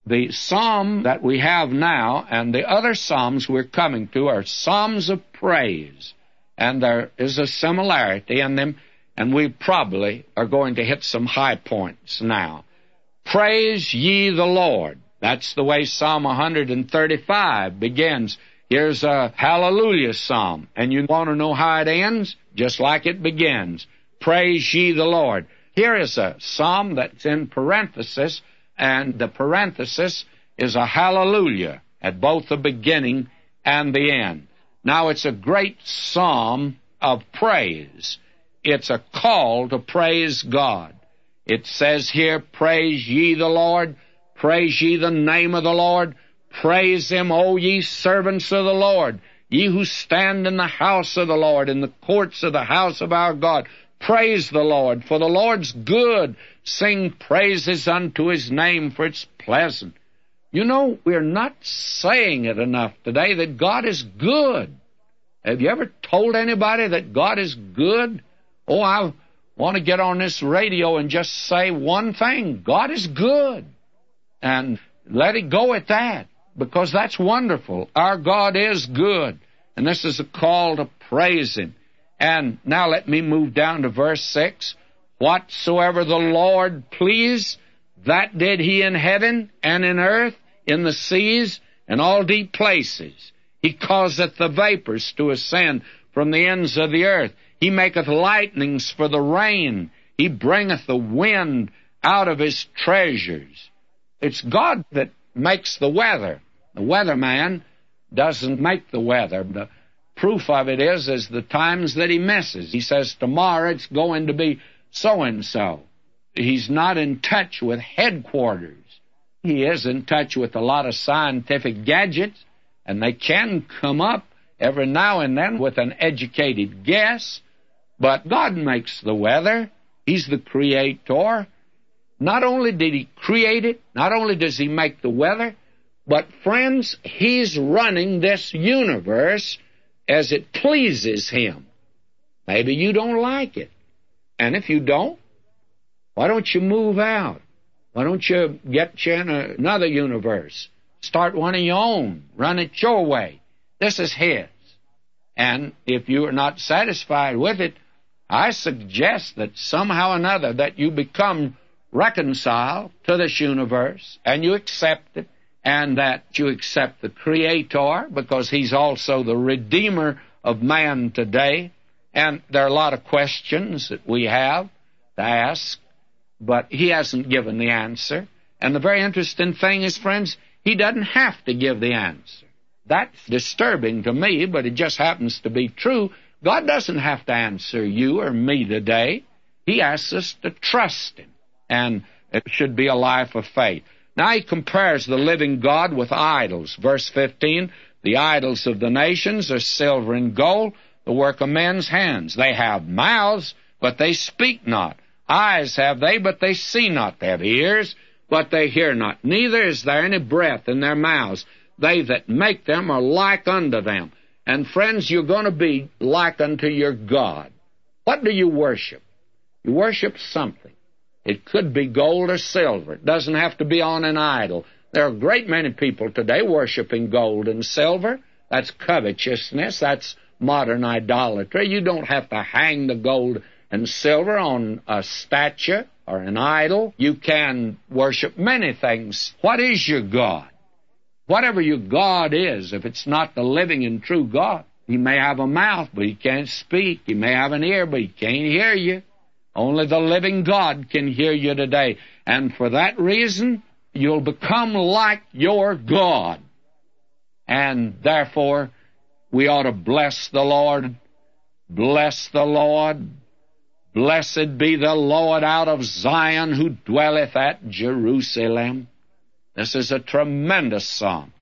The psalm that we have now and the other psalms we're coming to are psalms of praise, and there is a similarity in them, and we probably are going to hit some high points now. Praise ye the Lord. That's the way Psalm 135 begins. Here's a hallelujah psalm, and you want to know how it ends? Just like it begins. Praise ye the Lord. Here is a psalm that's in parenthesis, and the parenthesis is a hallelujah at both the beginning and the end. Now, it's a great psalm of praise. It's a call to praise God. It says here, praise ye the Lord, praise ye the name of the Lord, praise him, O ye servants of the Lord, ye who stand in the house of the Lord, in the courts of the house of our God. Praise the Lord, for the Lord's good. Sing praises unto his name, for it's pleasant. You know, we're not saying it enough today that God is good. Have you ever told anybody that God is good? Oh, I want to get on this radio and just say one thing. God is good. And let it go at that, because that's wonderful. Our God is good. And this is a call to praise him. And now let me move down to verse 6. Whatsoever the Lord pleased, that did he in heaven and in earth, in the seas, and all deep places. He causeth the vapors to ascend from the ends of the earth. He maketh lightnings for the rain. He bringeth the wind out of his treasures. It's God that makes the weather. The weatherman doesn't make the weather. The proof of it is the times that he misses. He says, tomorrow it's going to be so-and-so. He's not in touch with headquarters. He is in touch with a lot of scientific gadgets, and they can come up every now and then with an educated guess. But God makes the weather. He's the creator. Not only did he create it, not only does he make the weather, but, friends, he's running this universe as it pleases him. Maybe you don't like it. And if you don't, why don't you move out? Why don't you get you in another universe? Start one of your own. Run it your way. This is his. And if you are not satisfied with it, I suggest that somehow or another that you become reconciled to this universe and you accept it, and that you accept the Creator, because he's also the Redeemer of man today. And there are a lot of questions that we have to ask, but he hasn't given the answer. And the very interesting thing is, friends, he doesn't have to give the answer. That's disturbing to me, but it just happens to be true. God doesn't have to answer you or me today. He asks us to trust him, and it should be a life of faith. Now he compares the living God with idols. Verse 15, the idols of the nations are silver and gold, the work of men's hands. They have mouths, but they speak not. Eyes have they, but they see not. They have ears, but they hear not. Neither is there any breath in their mouths. They that make them are like unto them. And friends, you're going to be like unto your God. What do you worship? You worship something. It could be gold or silver. It doesn't have to be on an idol. There are a great many people today worshiping gold and silver. That's covetousness. That's modern idolatry. You don't have to hang the gold and silver on a statue or an idol. You can worship many things. What is your God? Whatever your God is, if it's not the living and true God, he may have a mouth, but he can't speak. He may have an ear, but he can't hear you. Only the living God can hear you today. And for that reason, you'll become like your God. And therefore, we ought to bless the Lord. Bless the Lord. Blessed be the Lord out of Zion, who dwelleth at Jerusalem. This is a tremendous psalm.